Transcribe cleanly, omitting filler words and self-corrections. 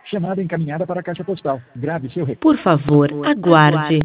Chamada encaminhada para a caixa postal. Grave seu recado. Por favor, aguarde.